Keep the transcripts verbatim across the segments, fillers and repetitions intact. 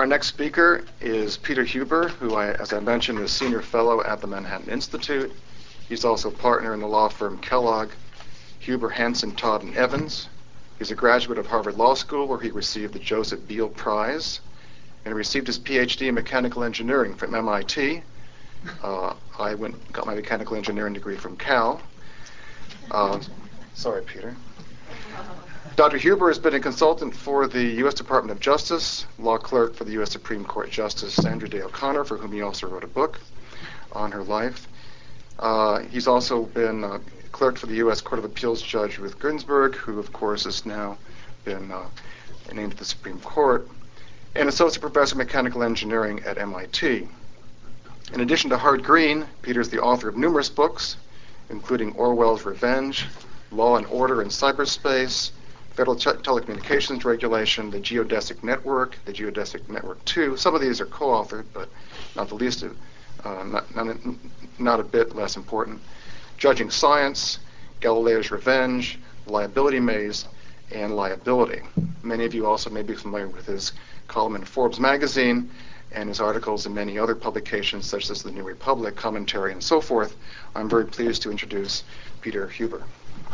Our next speaker is Peter Huber, who, I, as I mentioned, is Senior Fellow at the Manhattan Institute. He's also partner in the law firm Kellogg, Huber, Hanson, Todd, and Evans. He's a graduate of Harvard Law School, where he received the Joseph Beale Prize, and received his P H D in mechanical engineering from M I T. Uh, I went got my mechanical engineering degree from Cal. Uh, sorry, Peter. Doctor Huber has been a consultant for the U S Department of Justice, law clerk for the U S Supreme Court Justice Sandra Day O'Connor, for whom he also wrote a book on her life. Uh, he's also been uh, clerk for the U S Court of Appeals Judge Ruth Ginsburg, who, of course, has now been uh, named to the Supreme Court, and associate professor of mechanical engineering at M I T. In addition to Hard Green, Peter is the author of numerous books, including Orwell's Revenge, Law and Order in Cyberspace, Federal Te- Telecommunications Regulation, the Geodesic Network, the Geodesic Network two. Some of these are co-authored, but not the least, uh, not, not, not a bit less important. Judging Science, Galileo's Revenge, Liability Maze, and Liability. Many of you also may be familiar with his column in Forbes magazine and his articles in many other publications such as The New Republic, Commentary, and so forth. I'm very pleased to introduce Peter Huber.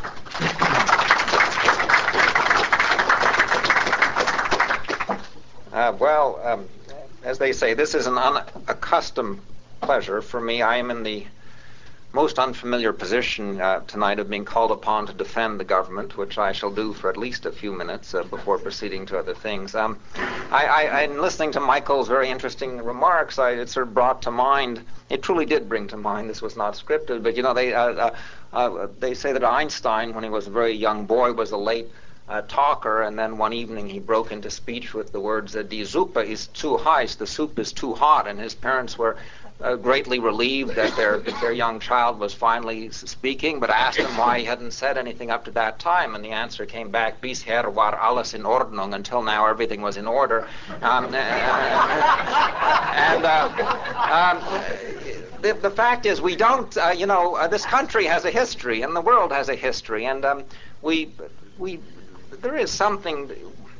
Uh, well, um, as they say, this is an unaccustomed pleasure for me. I am in the most unfamiliar position uh, tonight of being called upon to defend the government, which I shall do for at least a few minutes uh, before proceeding to other things. Um, I, I, in listening to Michael's very interesting remarks, I, it sort of brought to mind, it truly did bring to mind, this was not scripted, but you know, they, uh, uh, uh, they say that Einstein, when he was a very young boy, was a late uh, talker, and then one evening he broke into speech with the words, "Die Suppe ist zu heiß," the soup is too hot, and his parents were Uh, greatly relieved that their their young child was finally speaking, but asked him why he hadn't said anything up to that time, and the answer came back, "Bisher war alles in Ordnung," until now everything was in order. Um, and uh, um, the, the fact is, we don't, uh, you know, uh, this country has a history, and the world has a history, and um, we we there is something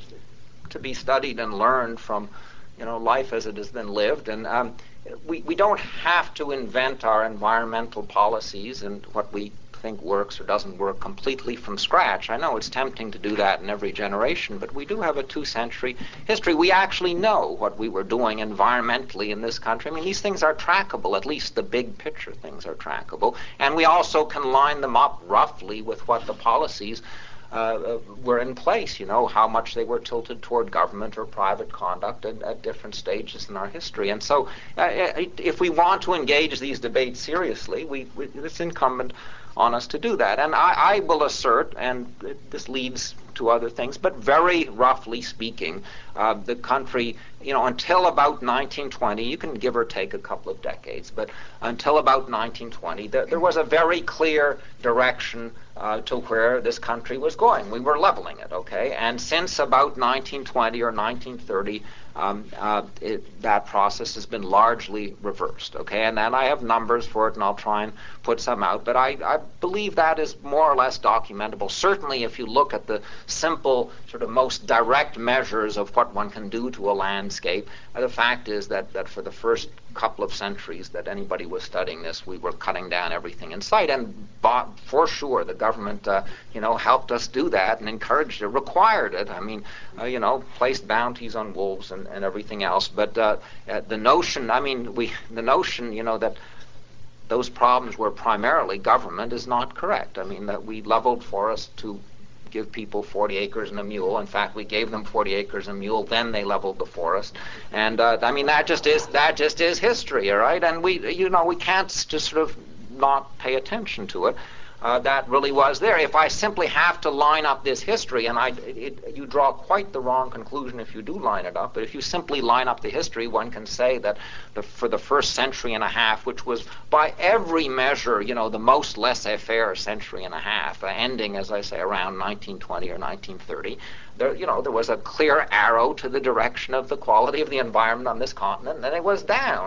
to be studied and learned from, you know, life as it has been lived, and um, we, we don't have to invent our environmental policies and what we think works or doesn't work completely from scratch. I know it's tempting to do that in every generation, but we do have a two-century history. We actually know what we were doing environmentally in this country. I mean, these things are trackable, at least the big picture things are trackable, and we also can line them up roughly with what the policies Uh, were in place, you know, how much they were tilted toward government or private conduct at, at different stages in our history. And so uh, if we want to engage these debates seriously, we, we, it's incumbent on us to do that. And I, I will assert, and this leads to other things, but very roughly speaking, uh, the country, you know, until about nineteen twenty, you can give or take a couple of decades, but until about nineteen twenty, there, there was a very clear direction uh, to where this country was going. We were leveling it, okay? And since about nineteen twenty or nineteen thirty, um, uh, it, that process has been largely reversed, okay? And then I have numbers for it, and I'll try and put some out, but I, I believe that is more or less documentable. Certainly, if you look at the simple, sort of most direct measures of what one can do to a landscape, uh, the fact is that, that for the first couple of centuries that anybody was studying this, we were cutting down everything in sight, and bought, for sure the government, uh, you know, helped us do that and encouraged it, required it. I mean, uh, you know, placed bounties on wolves and, and everything else. But uh, uh, the notion, I mean, we, the notion, you know, that those problems were primarily government is not correct. I mean, that we leveled forests to give people forty acres and a mule. In fact, we gave them forty acres and a mule, then they leveled the forest. And uh, I mean, that just is that just is history, all right? And we, you know, we can't just sort of not pay attention to it. Uh, that really was there. If I simply have to line up this history, and I, it, you draw quite the wrong conclusion if you do line it up, but if you simply line up the history, one can say that the, for the first century and a half, which was by every measure, you know, the most laissez-faire century and a half, uh, ending, as I say, around nineteen twenty or nineteen thirty, there, you know, there was a clear arrow to the direction of the quality of the environment on this continent, and it was down.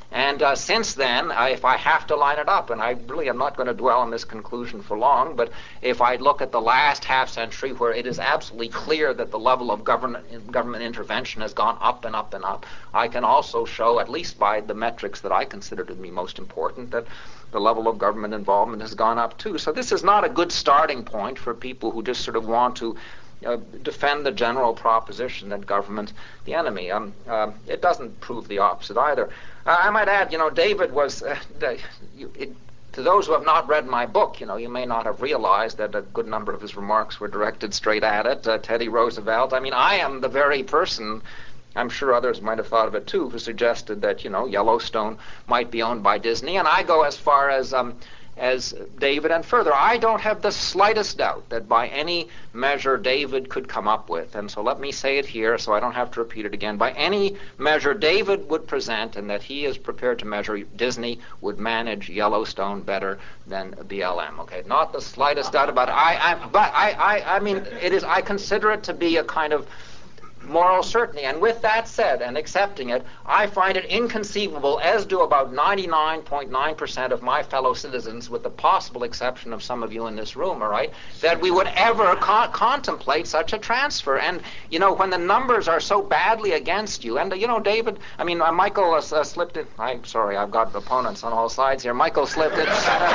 And uh, since then, uh, if I have to line it up, and I really am not going to dwell on this conclusion for long, but if I look at the last half century where it is absolutely clear that the level of government, government intervention has gone up and up and up, I can also show, at least by the metrics that I consider to be most important, that the level of government involvement has gone up too. So this is not a good starting point for people who just sort of want to Uh, defend the general proposition that government's the enemy. Um, uh, it doesn't prove the opposite either. Uh, I might add, you know, David was, uh, the, you, it, to those who have not read my book, you know, you may not have realized that a good number of his remarks were directed straight at it. Uh, Teddy Roosevelt, I mean, I am the very person, I'm sure others might have thought of it too, who suggested that, you know, Yellowstone might be owned by Disney. And I go as far as um, as David and further. I don't have the slightest doubt that by any measure David could come up with, and so let me say it here so I don't have to repeat it again, by any measure David would present and that he is prepared to measure, Disney would manage Yellowstone better than B L M. Okay, not the slightest doubt about it. I, I, but I, I, I mean, it is. I consider it to be a kind of moral certainty. And with that said, and accepting it, I find it inconceivable, as do about ninety-nine point nine percent of my fellow citizens, with the possible exception of some of you in this room, all right, that we would ever con- contemplate such a transfer. And, you know, when the numbers are so badly against you, and, uh, you know, David, I mean, uh, Michael uh, uh, slipped in, I'm sorry, I've got opponents on all sides here. Michael slipped in.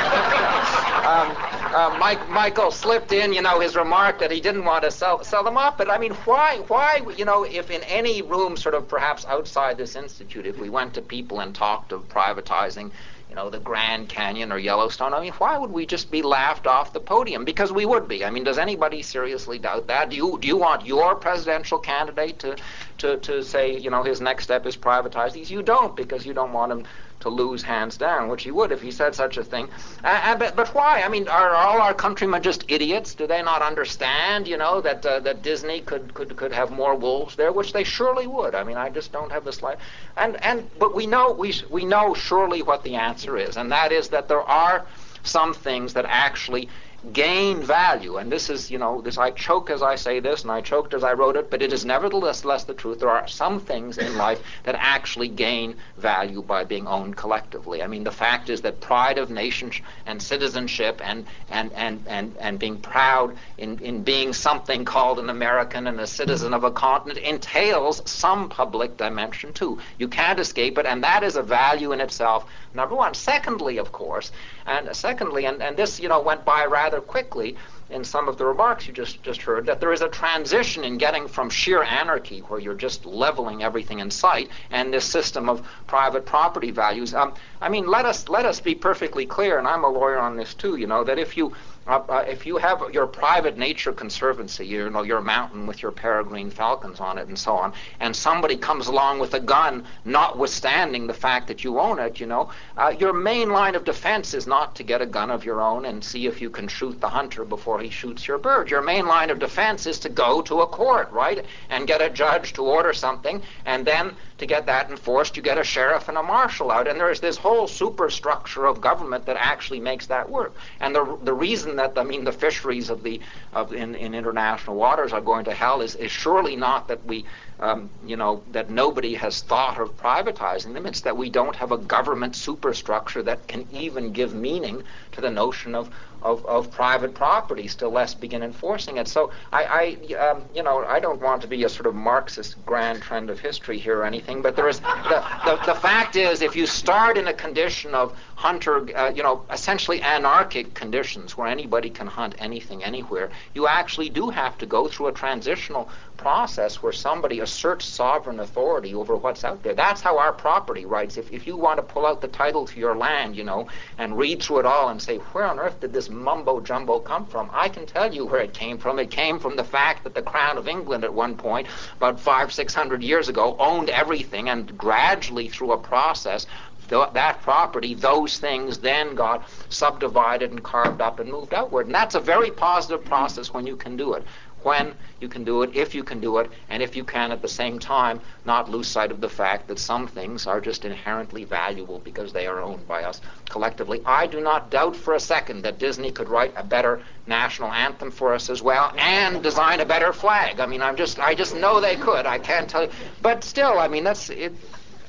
um, uh, Mike, Michael slipped in, you know, his remark that he didn't want to sell, sell them off. But, I mean, why, why, you know, if in any room sort of perhaps outside this institute, if we went to people and talked of privatizing, you know, the Grand Canyon or Yellowstone, I mean, why would we just be laughed off the podium? Because we would be. I mean, does anybody seriously doubt that? Do you do you want your presidential candidate to to, to say, you know, his next step is privatize these? You don't, because you don't want him to lose hands down, which he would if he said such a thing. Uh, but, but why? I mean, are all our countrymen just idiots? Do they not understand, you know, that uh, that Disney could, could could have more wolves there, which they surely would? I mean, I just don't have the slight. And and but we know we we know surely what the answer is, and that is that there are some things that actually gain value. And this is, you know, this I choke as I say this, and I choked as I wrote it, but it is nevertheless less the truth. There are some things in life that actually gain value by being owned collectively. I mean, the fact is that pride of nation and citizenship and and and and, and being proud in, in being something called an American and a citizen of a continent entails some public dimension too. You can't escape it, and that is a value in itself, number one. Secondly, of course, and secondly, and, and this, you know, went by rather quickly in some of the remarks you just, just heard, that there is a transition in getting from sheer anarchy, where you're just leveling everything in sight, and this system of private property values. Um, I mean, let us let us be perfectly clear, and I'm a lawyer on this too, you know, that if you Uh, uh, if you have your private nature conservancy, you know, your mountain with your peregrine falcons on it and so on, and somebody comes along with a gun, notwithstanding the fact that you own it, you know, uh, your main line of defense is not to get a gun of your own and see if you can shoot the hunter before he shoots your bird. Your main line of defense is to go to a court, right, and get a judge to order something, and then to get that enforced, you get a sheriff and a marshal out, and there's this whole superstructure of government that actually makes that work. And the the reason that, I mean, the fisheries of the of in, in international waters are going to hell is, is surely not that we, um, you know, that nobody has thought of privatizing them. It's that we don't have a government superstructure that can even give meaning to the notion of of, of private property, still less begin enforcing it. So I, I um, you know, I don't want to be a sort of Marxist grand trend of history here or anything, but there is the the, the fact is, if you start in a condition of hunter, uh, you know, essentially anarchic conditions where anybody can hunt anything anywhere, you actually do have to go through a transitional process where somebody asserts sovereign authority over what's out there. That's how our property rights, if, if you want to pull out the title to your land, you know, and read through it all and say, where on earth did this mumbo-jumbo come from? I can tell you where it came from. It came from the fact that the Crown of England at one point, about five, six hundred years ago, owned everything, and gradually through a process, th- that property, those things then got subdivided and carved up and moved outward. And that's a very positive process when you can do it. When you can do it, if you can do it, and if you can at the same time not lose sight of the fact that some things are just inherently valuable because they are owned by us collectively. I do not doubt for a second that Disney could write a better national anthem for us as well and design a better flag. I mean, I'm just, I just know they could. I can't tell you. But still, I mean, that's it.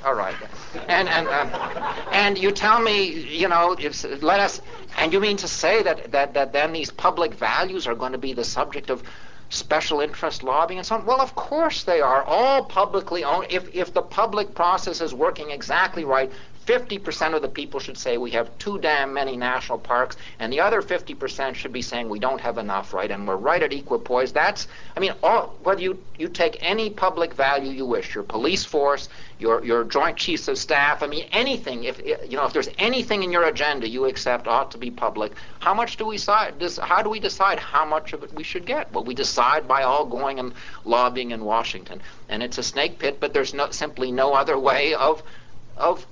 All right. And and um, and you tell me, you know, it's, let us. And you mean to say that, that that then these public values are going to be the subject of special interest lobbying and so on? Well, of course they are. All publicly owned. If if the public process is working exactly right, fifty percent of the people should say we have too damn many national parks, and the other fifty percent should be saying we don't have enough, right? And we're right at equipoise. That's, I mean, all, whether you, you take any public value you wish, your police force, your your Joint Chiefs of Staff, I mean, anything, if, you know, if there's anything in your agenda you accept ought to be public, how much do we decide, how do we decide how much of it we should get? Well, we decide by all going and lobbying in Washington. And it's a snake pit, but there's no, simply no other way of, of,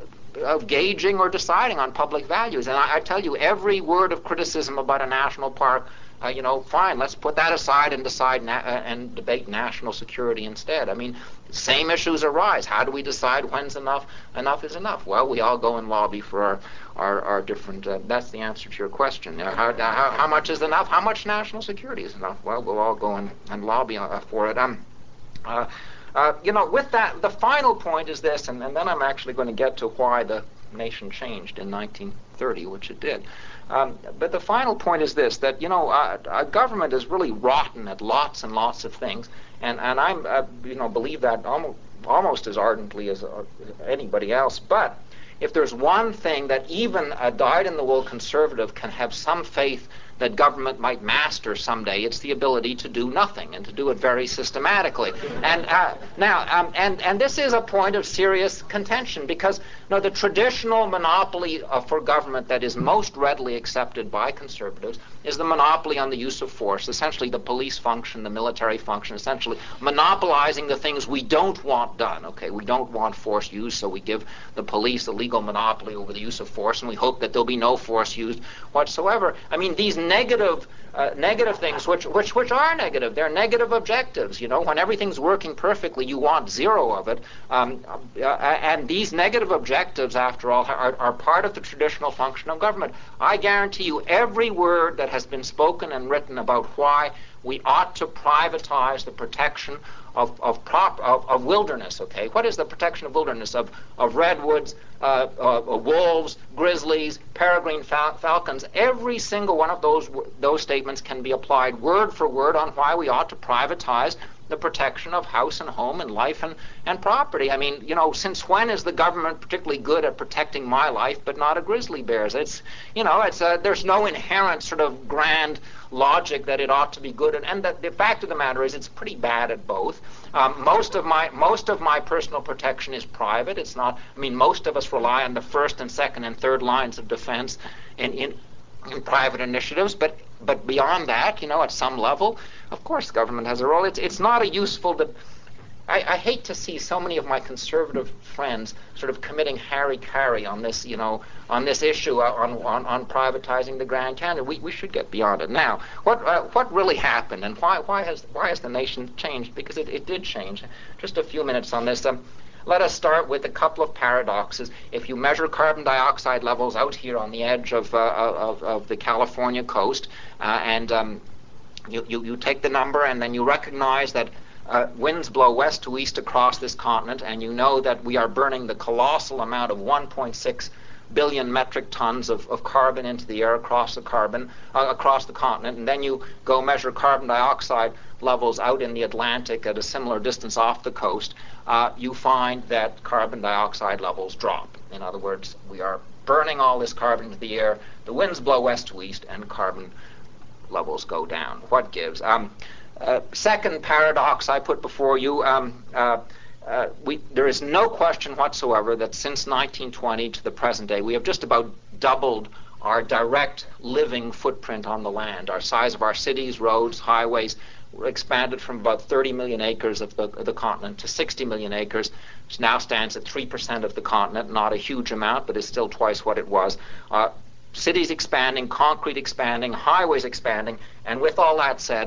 of gauging or deciding on public values. And I, I tell you, every word of criticism about a national park, uh, you know, fine, let's put that aside and decide na- uh, and debate national security instead. I mean, same issues arise. How do we decide when's enough? Enough is enough. Well, we all go and lobby for our our, our different. Uh, that's the answer to your question. You know, how, how how much is enough? How much national security is enough? Well, we'll all go and, and lobby uh, for it. Um. Uh, Uh, you know, with that, the final point is this, and, and then I'm actually going to get to why the nation changed in nineteen thirty, which it did. Um, but the final point is this, that, you know, uh, our government is really rotten at lots and lots of things, and, and I'm, uh, you know, believe that almost, almost as ardently as uh, anybody else. But if there's one thing that even a dyed-in-the-wool conservative can have some faith that government might master someday, it's the ability to do nothing and to do it very systematically. And uh, now, um, and and this is a point of serious contention because, you know, the traditional monopoly uh, for government that is most readily accepted by conservatives is the monopoly on the use of force, essentially the police function, the military function, essentially monopolizing the things we don't want done. Okay, we don't want force used, so we give the police a legal monopoly over the use of force, and we hope that there'll be no force used whatsoever. I mean, these negative uh, negative things, which which which are negative. They're negative objectives. You know, when everything's working perfectly, you want zero of it. Um, uh, and these negative objectives, after all, are, are part of the traditional function of government. I guarantee you, every word that has been spoken and written about why we ought to privatize the protection of of, prop, of of wilderness. Okay, what is the protection of wilderness? Of of redwoods, uh, uh, wolves, grizzlies, peregrine fal- falcons. Every single one of those those statements can be applied word for word on why we ought to privatize the protection of house and home and life and, and property. I mean, you know, since when is the government particularly good at protecting my life but not a grizzly bear's? It's, you know, it's a, there's no inherent sort of grand logic that it ought to be good at. And the, the fact of the matter is it's pretty bad at both. Um, most of my most of my personal protection is private. It's not, I mean, most of us rely on the first and second and third lines of defense in, in, in private initiatives, but but beyond that, you know, at some level, of course, government has a role. It's it's not a useful. De- I, I hate to see so many of my conservative friends sort of committing hara-kiri on this, you know, on this issue on on, on privatizing the Grand Canyon. We we should get beyond it. Now, what uh, what really happened, and why why has why has the nation changed? Because it, it did change. Just a few minutes on this. Um, Let us start with a couple of paradoxes. If you measure carbon dioxide levels out here on the edge of uh, of, of the California coast, uh, and um, you, you you take the number, and then you recognize that uh, winds blow west to east across this continent, and you know that we are burning the colossal amount of one point six billion metric tons of, of carbon into the air across the carbon uh, across the continent, and then you go measure carbon dioxide levels out in the Atlantic at a similar distance off the coast, uh, you find that carbon dioxide levels drop. In other words, we are burning all this carbon into the air, the winds blow west to east, and carbon levels go down. What gives? Um, uh, second paradox I put before you, um, uh, uh, we, there is no question whatsoever that since nineteen twenty to the present day, we have just about doubled our direct living footprint on the land. Our size of our cities, roads, highways, expanded from about thirty million acres of the, of the continent to sixty million acres, which now stands at three percent of the continent, not a huge amount, but is still twice what it was. Uh, cities expanding, concrete expanding, highways expanding, and with all that said,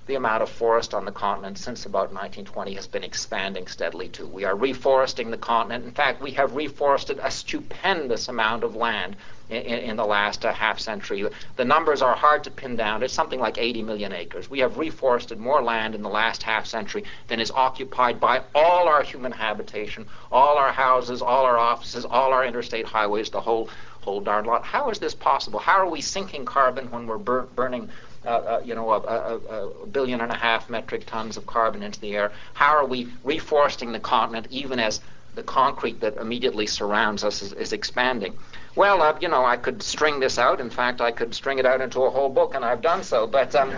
the amount of forest on the continent since about nineteen twenty has been expanding steadily too. We are reforesting the continent. In fact, we have reforested a stupendous amount of land in, in the last uh, half century. The numbers are hard to pin down. It's something like eighty million acres. We have reforested more land in the last half century than is occupied by all our human habitation, all our houses, all our offices, all our interstate highways, the whole whole darn lot. How is this possible? How are we sinking carbon when we're bur- burning Uh, uh, you know, a, a, a billion and a half metric tons of carbon into the air? How are we reforesting the continent even as the concrete that immediately surrounds us is, is expanding? Well, uh, you know, I could string this out. In fact, I could string it out into a whole book, and I've done so. But um,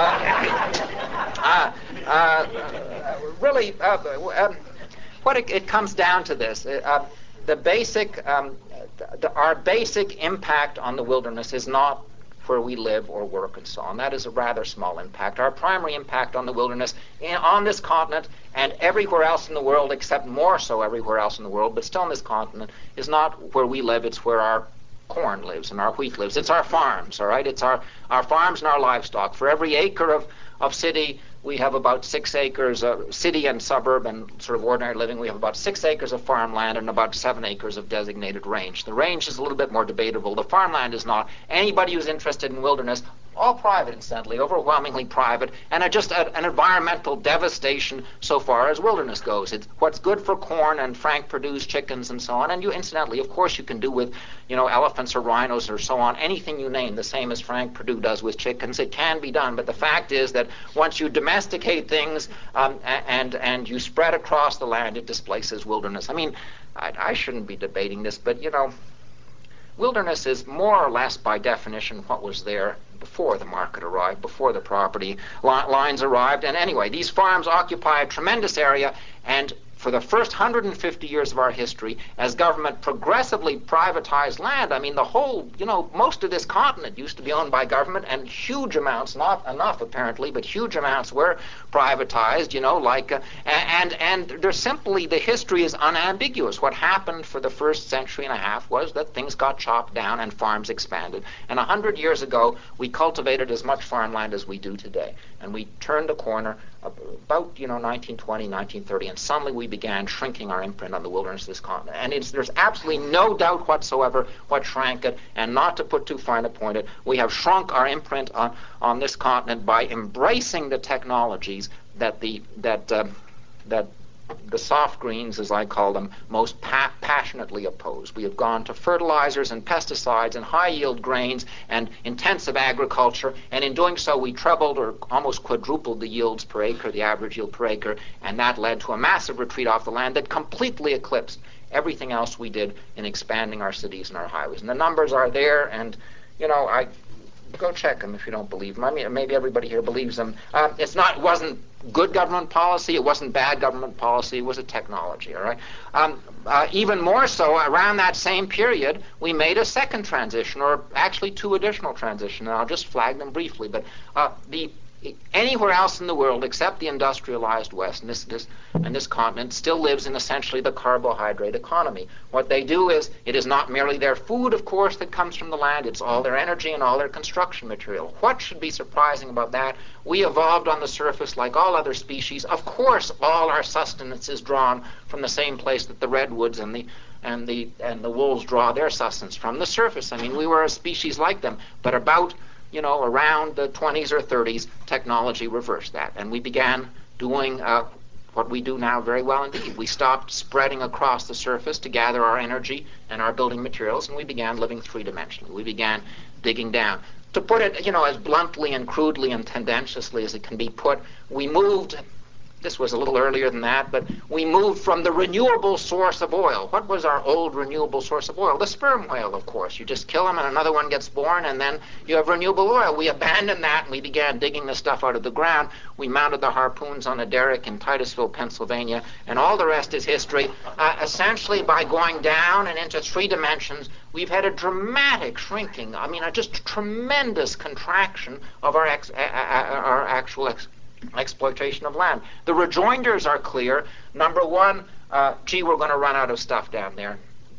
uh, uh, uh, really, uh, uh, what it, it comes down to this. Uh, the basic, um, the, our basic impact on the wilderness is not where we live or work and so on. That is a rather small impact. Our primary impact on the wilderness in, on this continent and everywhere else in the world, except more so everywhere else in the world, but still on this continent, is not where we live, it's where our corn lives and our wheat lives. It's our farms, all right? It's our, our farms and our livestock. For every acre of, of city, we have about six acres of city and suburb and sort of ordinary living. We have about six acres of farmland and about seven acres of designated range. The range is a little bit more debatable. The farmland is not. Anybody who's interested in wilderness, all private, incidentally, overwhelmingly private, and a, just a, an environmental devastation so far as wilderness goes. It's what's good for corn and Frank Perdue's chickens and so on. And you, incidentally, of course, you can do with, you know, elephants or rhinos or so on, anything you name, the same as Frank Perdue does with chickens. It can be done, but the fact is that once you domesticate things um, and and you spread across the land, it displaces wilderness. I mean, I, I shouldn't be debating this, but, you know, wilderness is more or less, by definition, what was there before the market arrived, before the property li- lines arrived. And anyway, these farms occupy a tremendous area, and for the first one hundred fifty years of our history, as government progressively privatized land, I mean, the whole, you know, most of this continent used to be owned by government, and huge amounts, not enough apparently, but huge amounts were privatized, you know, like, uh, and, and there's simply, the history is unambiguous. What happened for the first century and a half was that things got chopped down and farms expanded. And a hundred years ago, we cultivated as much farmland as we do today. And we turned the corner about, you know, nineteen twenty, nineteen thirty, and suddenly we began shrinking our imprint on the wilderness of this continent. And it's, there's absolutely no doubt whatsoever what shrank it, and not to put too fine a point it, we have shrunk our imprint on, on this continent by embracing the technologies that the that um, that the soft greens, as I call them, most pa- passionately oppose. We have gone to fertilizers and pesticides and high-yield grains and intensive agriculture, and in doing so we trebled or almost quadrupled the yields per acre, the average yield per acre, and that led to a massive retreat off the land that completely eclipsed everything else we did in expanding our cities and our highways. And the numbers are there, and, you know, I go check them if you don't believe them. I mean, maybe everybody here believes them. Uh, it's not, it wasn't good government policy, it wasn't bad government policy, it was a technology, all right? Um, uh, even more so, around that same period, we made a second transition, or actually two additional transitions, and I'll just flag them briefly. But uh, the anywhere else in the world except the industrialized West, and this, this, and this continent, still lives in essentially the carbohydrate economy. What they do is, it is not merely their food, of course, that comes from the land, it's all their energy and all their construction material. What should be surprising about that? We evolved on the surface like all other species. Of course, all our sustenance is drawn from the same place that the redwoods and the and the and the wolves draw their sustenance from, the surface. I mean, we were a species like them, but about you know, around the twenties or thirties, technology reversed that. And we began doing uh, what we do now very well indeed. We stopped spreading across the surface to gather our energy and our building materials, and we began living three-dimensionally. We began digging down. To put it, you know, as bluntly and crudely and tendentiously as it can be put, we moved, this was a little earlier than that, but we moved from the renewable source of oil. What was our old renewable source of oil? The sperm whale, of course. You just kill them and another one gets born, and then you have renewable oil. We abandoned that and we began digging the stuff out of the ground. We mounted the harpoons on a derrick in Titusville, Pennsylvania, and all the rest is history. Uh, essentially, by going down and into three dimensions, we've had a dramatic shrinking, I mean, a just tremendous contraction of our, ex- uh, uh, our actual ex- exploitation of land. The rejoinders are clear. Number one, uh, gee, we're going to run out of stuff down there.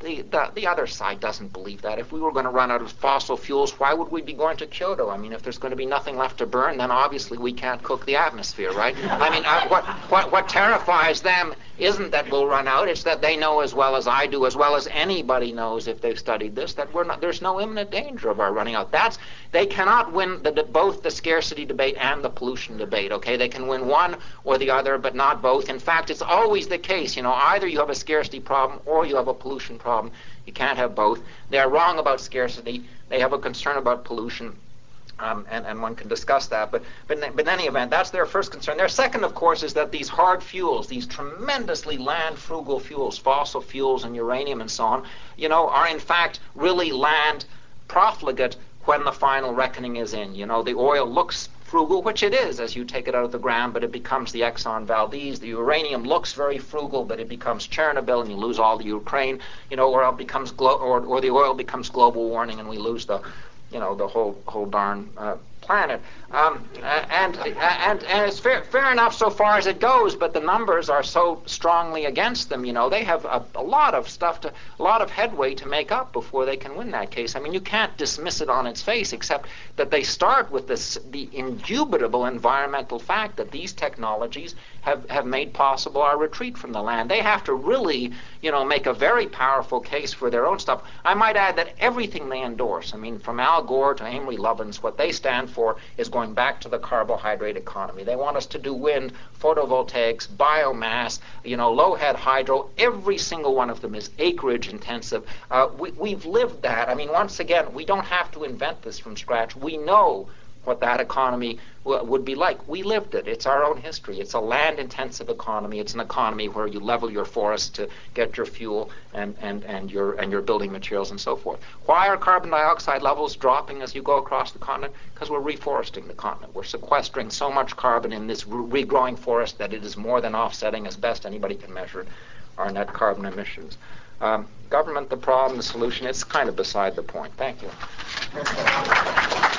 the, the, the other side doesn't believe that. If we were going to run out of fossil fuels, why would we be going to Kyoto? I mean, if there's going to be nothing left to burn, then obviously we can't cook the atmosphere, right? I mean, uh, what, what, what terrifies them isn't that we'll run out, it's that they know as well as I do, as well as anybody knows if they've studied this, that we're not, there's no imminent danger of our running out. That's, they cannot win the, the, both the scarcity debate and the pollution debate, okay? They can win one or the other, but not both. In fact, it's always the case, you know, either you have a scarcity problem or you have a pollution problem. You can't have both. They are wrong about scarcity. They have a concern about pollution. Um, and, and one can discuss that. But, but, but in any event, that's their first concern. Their second, of course, is that these hard fuels, these tremendously land-frugal fuels, fossil fuels and uranium and so on, you know, are in fact really land profligate when the final reckoning is in. You know, the oil looks frugal, which it is as you take it out of the ground, but it becomes the Exxon Valdez. The uranium looks very frugal, but it becomes Chernobyl, and you lose all the Ukraine, you know, or it becomes glo- or, or the oil becomes global warming, and we lose the you know, the whole whole darn uh, planet. Um, and, and and it's fair, fair enough so far as it goes, but the numbers are so strongly against them. You know, they have a, a lot of stuff to, a lot of headway to make up before they can win that case. I mean, you can't dismiss it on its face, except that they start with this the indubitable environmental fact that these technologies have, have made possible our retreat from the land. They have to really, you know, make a very powerful case for their own stuff. I might add that everything they endorse, I mean, from Al Gore to Amory Lovins, what they stand for is going back to the carbohydrate economy. They want us to do wind, photovoltaics, biomass, you know, low-head hydro. Every single one of them is acreage intensive. Uh, we, we've lived that. I mean, once again, we don't have to invent this from scratch. We know what that economy w- would be like. We lived it. It's our own history. It's a land-intensive economy. It's an economy where you level your forests to get your fuel and, and, and your and your building materials and so forth. Why are carbon dioxide levels dropping as you go across the continent? Because we're reforesting the continent. We're sequestering so much carbon in this re- regrowing forest that it is more than offsetting, as best anybody can measure it, our net carbon emissions. Um, government, the problem, the solution, it's kind of beside the point. Thank you.